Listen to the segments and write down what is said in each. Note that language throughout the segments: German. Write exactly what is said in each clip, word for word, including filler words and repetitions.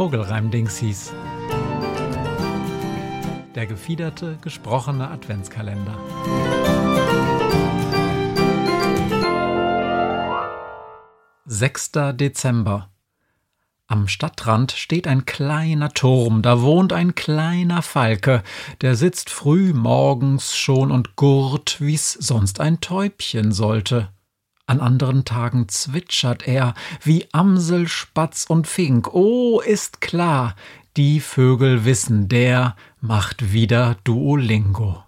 Vogelreim-Dingsies. Der gefiederte, gesprochene Adventskalender. sechster Dezember. Am Stadtrand steht ein kleiner Turm, da wohnt ein kleiner Falke, der sitzt früh morgens schon und gurrt, wie's sonst ein Täubchen sollte. An anderen Tagen zwitschert er, wie Amsel, Spatz und Fink. Oh, ist klar, die Vögel wissen, der macht wieder Duolingo.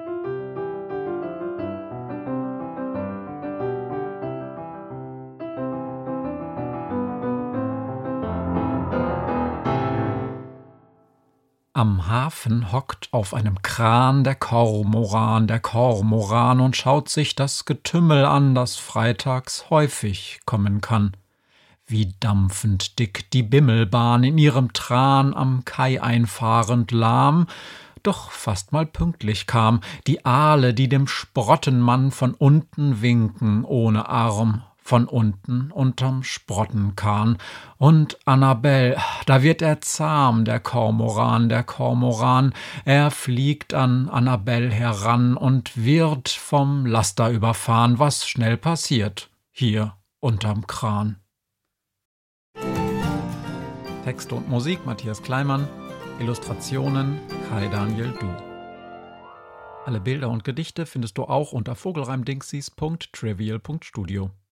Am Hafen hockt auf einem Kran der Kormoran, der Kormoran und schaut sich das Getümmel an, das freitags häufig kommen kann. Wie dampfend dick die Bimmelbahn in ihrem Tran am Kai einfahrend lahm, doch fast mal pünktlich kam, die Aale, die dem Sprottenmann von unten winken ohne Arm, von unten unterm Sprottenkahn. Und Annabell, da wird er zahm, der Kormoran, der Kormoran, er fliegt an Annabell heran und wird vom Laster überfahren, was schnell passiert, hier unterm Kran. Text und Musik Matthias Kleimann, Illustrationen Kai Daniel Du. Alle Bilder und Gedichte findest du auch unter vogelreimdingsies punkt trivial punkt studio.